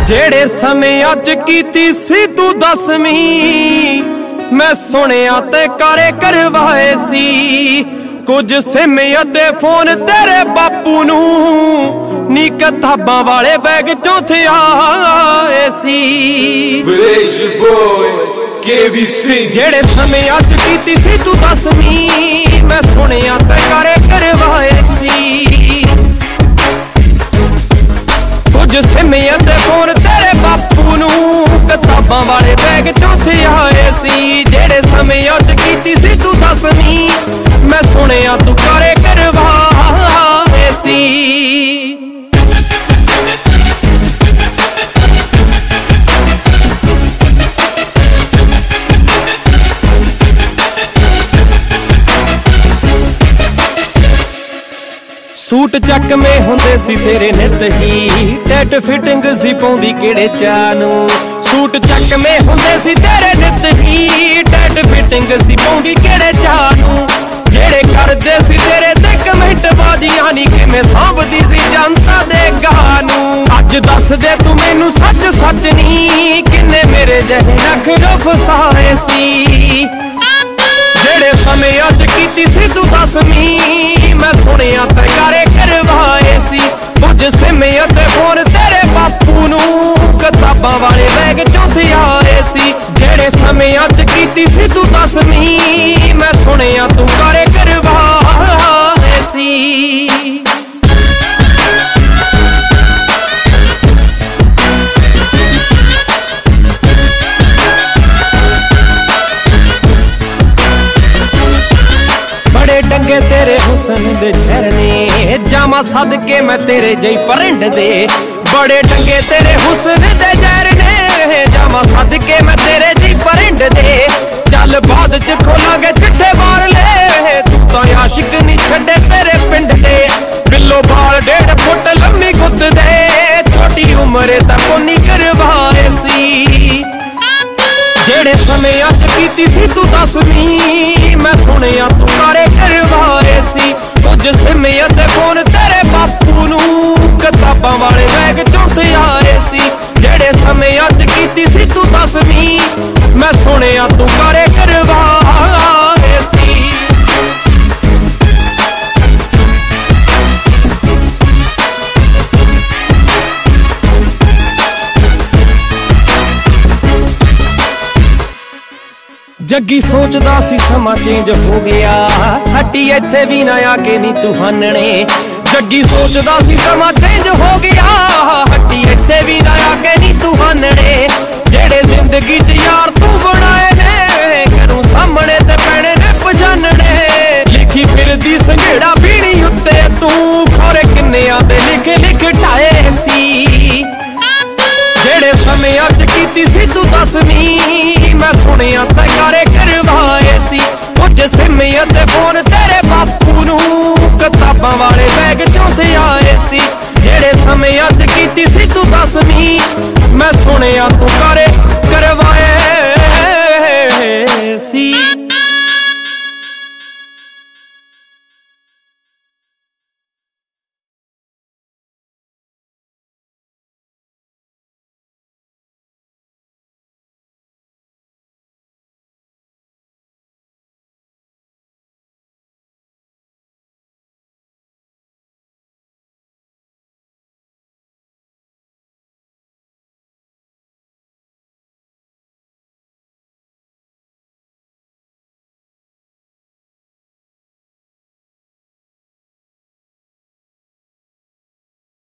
ਜਿਹੜੇ ਸਮੇਂ ਅੱਜ ਕੀਤੀ ਸੀ ਤੂੰ 10ਵੀਂ, ਮੈਂ ਸੁਣਿਆ ਤੇ ਕਾਰੇ ਕਰਵਾਏ ਸੀ। ਕੁਝ ਸਿਮ ਅਤੇ ਫੋਨ ਤੇਰੇ ਬਾਪੂ ਨੂੰ ਨੀ ਕਿਤਾਬਾਂ ਵਾਲੇ ਬੈਗ ਚੋਂ ਥਿਆਏ ਸੀ। ਜਿਹੜੇ ਸਮੇਂ ਅੱਜ ਕੀਤੀ ਸੀ ਤੂੰ 10ਵੀਂ, ਮੈਂ ਸੁਣਿਆ ਤੇ ਕਾਰੇ ਕਰਵਾਏ ਸੀ। ਕੁਝ ਸਿਮ ਅਤੇ ਫੋਨ ਤੇਰੇ ਬਾਪੂ ਨੂੰ ਕਿਤਾਬਾਂ ਵਾਲੇ ਬੈਗ ਚੋਂ ਥਿਆਏ ਸੀ। ਜਿਹੜੇ ਸਮੇਂ ਅੱਜ ਕੀਤੀ ਸੀ ਤੂੰ 10ਵੀਂ, ਮੈਂ ਸੁਣਿਆ ਤੂੰ ਕਾਰੇ ਕਰਵਾਏ ਸੀ। ਸੂਟ ਚੱਕਵੇਂ ਹੁੰਦੇ ਸੀ ਤੇਰੇ ਨਿੱਤ ਹੀ, ਟੈਟ ਫਿਟਿੰਗ ਸੀ ਪਾਉਂਦੀ ਕਿਹੜੇ ਚਾਹ ਨੂੰ। ਸੂਟ ਚੱਕਵੇਂ ਹੁੰਦੇ ਸੀ ਤੇਰੇ ਨਿੱਤ ਹੀ, ਟੈਟ ਫਿਟਿੰਗ ਸੀ ਪਾਉਂਦੀ ਕਿਹੜੇ ਚਾਹ ਨੂੰ। ਜਿਹੜੇ ਕਰਦੇ ਸੀ ਤੇਰੇ ਤੇ ਕਮੈਂਟ ਬਾਦੀਆਂ ਨੀ ਕਿਵੇਂ ਸਾਂਭਦੀ ਸੀ ਜਨਤਾ ਦੇ ਗਾਹ ਨੂੰ। ਅੱਜ ਦੱਸ ਦੇ ਤੂੰ ਮੈਨੂੰ ਸੱਚ ਸੱਚ ਨੀ, ਕਿੰਨੇ ਮੇਰੇ ਜਿਹੇ ਨਖਰੇ ਫਸਾਏ ਸੀ। ਜਿਹੜੇ ਸਮੇਂ ਅੱਜ ਕੀਤੀ ਸੀ ਤੂੰ 10ਵੀਂ, ਮੈਂ ਸੁਣਿਆ ਤੇ ਕਾਰੇ ਕਰਵਾਏ ਸੀ। ਕੁਝ ਸਿਮ ਅਤੇ ਫੋਨ ਤੇਰੇ ਬਾਪੂ ਨੂੰ ਕਿਤਾਬਾਂ ਵਾਲੇ ਬੈਗ ਚੋਂ ਥਿਆਏ ਸੀ। ਜਿਹੜੇ ਸਮੇਂ ਅੱਜ ਕੀਤੀ ਸੀ ਤੂੰ 10ਵੀਂ, ਮੈਂ ਸੁਣਿਆ ਤੂੰ ਕਾਰੇ ਕਰਵਾਏ ਸੀ। ਬੜੇ ਡੰਗੇ ਤੇਰੇ ਹੁਸਨ ਦੇ ਝਰਨੇ, ਜਾਵਾਂ ਸਦਕੇ ਮੈਂ ਤੇਰੇ ਜਈ ਪਰਿੰਡ ਦੇ। ਬੜੇ ਡੰਗੇ ਤੇਰੇ ਹੁਸਨ ਦੇ ਝਰਨੇ, ਜਾਵਾਂ ਸਦਕੇ ਮੈਂ ਤੇਰੇ ਜਈ ਪਰਿੰਡ ਦੇ। ਚੱਲ ਬਾਅਦ ਚ ਖੋਲਾਂਗੇ ਚਿੱਠੇ ਵਾਰਲੇ, ਤੂੰ ਤਾਂ ਆਸ਼ਿਕ ਨਹੀਂ ਛੱਡੇ ਤੇਰੇ ਪਿੰਡ ਦੇ। ਬਿੱਲੋ ਬਾਲ 1.5 ਫੁੱਟ ਲੰਮੀ ਗੁੱਤ ਦੇ, ਛੋਟੀ ਉਮਰੇ ਤਾਂ ਕੋਨੀ ਕਰਵਾਏ ਸੀ। ਜਿਹੜੇ ਸਮੇਂ ਅੱਜ ਕੀਤੀ ਸੀ ਤੂੰ 10ਵੀਂ, ਮੈਂ ਸੁਣਿਆ ਤੂੰ ਕਾਰੇ ਕਰਵਾਏ ਸੀ। ਕੁਝ ਸਿਮ ਅਤੇ ਫੋਨ ਤੇਰੇ ਬਾਪੂ ਨੂੰ ਕਿਤਾਬਾਂ ਵਾਲੇ ਬੈਗ ਚੋਂ ਥਿਆਏ ਸੀ। ਜਿਹੜੇ ਸਮੇਂ ਅੱਜ ਕੀਤੀ ਸੀ ਤੂੰ 10ਵੀਂ, ਮੈਂ ਸੁਣਿਆ ਤੂੰ ਕਾਰੇ ਕਰਵਾਏ ਸੀ। ਜੱਗੀ ਸੋਚਦਾ ਸੀ ਸਮਾਂ ਚੇਂਜ ਹੋ ਗਿਆ, ਹੱਟੀ ਇੱਥੇ ਵੀ ਨਾ ਆ ਕੇ ਨੀ ਤੂੰ ਹਾਨਣੇ। ਜੱਗੀ ਸੋਚਦਾ ਸੀ ਸਮਾਂ ਚੇਂਜ ਹੋ ਗਿਆ, ਹੱਟੀ ਇੱਥੇ ਵੀ ਨਾ ਆ ਕੇ ਨੀ ਤੂੰ ਹਾਨਣੇ। ਜਿਹੜੇ ਜ਼ਿੰਦਗੀ 'ਚ ਯਾਰ ਤੂੰ ਬਣਾਏ ਨੇ, ਘਰੋਂ ਸਾਹਮਣੇ ਤੇ ਪੈਣੇ ਨੇ ਪਛਾਨਣੇ। ਲਿਖੀ ਫਿਰਦੀ ਸੰਘੇੜਾ ਪੀਣੀ ਉੱਤੇ ਤੂੰ, ਖੋਰੇ ਕਿੰਨਿਆਂ ਦੇ ਲਿਖ ਢਾਏ ਸੀ। ਜਿਹੜੇ ਸਮੇਂ ਅੱਜ ਕੀਤੀ ਸੀ ਤੂੰ 10ਵੀਂ, ਮੈਂ ਸੁਣਿਆ ਤੇ ਕਾਰੇ ਕਰਵਾਏ ਸੀ। ਕੁਝ ਸਿਮ ਅਤੇ ਫੋਨ ਤੇਰੇ ਬਾਪੂ ਨੂੰ ਕਿਤਾਬਾਂ ਵਾਲੇ ਬੈਗ ਚੋਂ ਥਿਆਏ ਸੀ। ਜਿਹੜੇ ਸਮੇਂ ਅੱਜ ਕੀਤੀ ਸੀ ਤੂੰ 10ਵੀਂ, ਮੈਂ ਸੁਣਿਆ ਤੂੰ ਕਾਰੇ